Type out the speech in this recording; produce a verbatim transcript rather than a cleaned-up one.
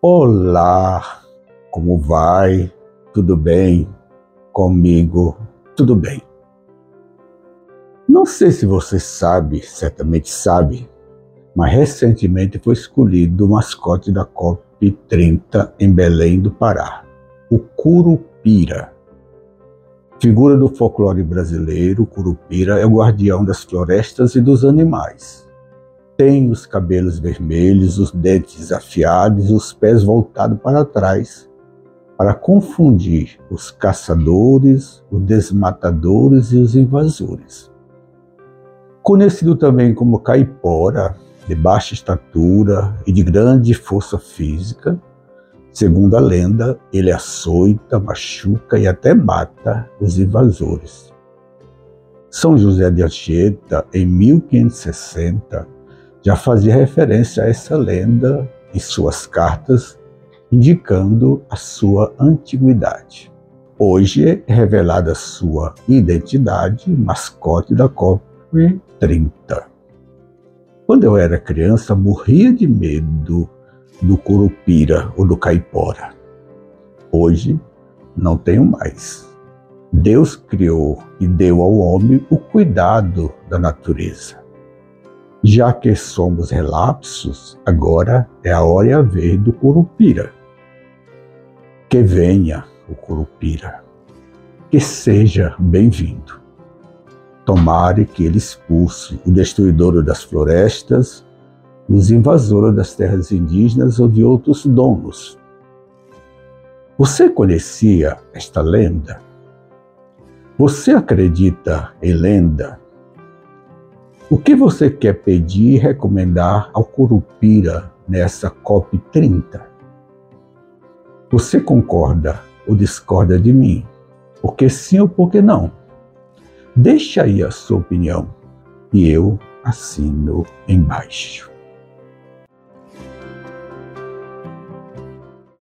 Olá, como vai? Tudo bem? Comigo, tudo bem. Não sei se você sabe, certamente sabe, mas recentemente foi escolhido o mascote da COP trinta em Belém do Pará, o Curupira. Figura do folclore brasileiro, o Curupira é o guardião das florestas e dos animais. Tem os cabelos vermelhos, os dentes afiados e os pés voltados para trás, para confundir os caçadores, os desmatadores e os invasores. Conhecido também como caipora, de baixa estatura e de grande força física, segundo a lenda, ele açoita, machuca e até mata os invasores. São José de Anchieta, em mil quinhentos e sessenta, já fazia referência a essa lenda em suas cartas, indicando a sua antiguidade. Hoje é revelada a sua identidade, mascote da COP trinta. Quando eu era criança, morria de medo do Curupira ou do caipora. Hoje, não tenho mais. Deus criou e deu ao homem o cuidado da natureza. Já que somos relapsos, agora é a hora e a vez do Curupira. Que venha o Curupira, que seja bem-vindo. Tomare que ele expulse o destruidor das florestas, os invasores das terras indígenas ou de outros donos. Você conhecia esta lenda? Você acredita em lenda? O que você quer pedir e recomendar ao Curupira nessa COP trinta? Você concorda ou discorda de mim? Por que sim ou por que não? Deixa aí a sua opinião e eu assino embaixo.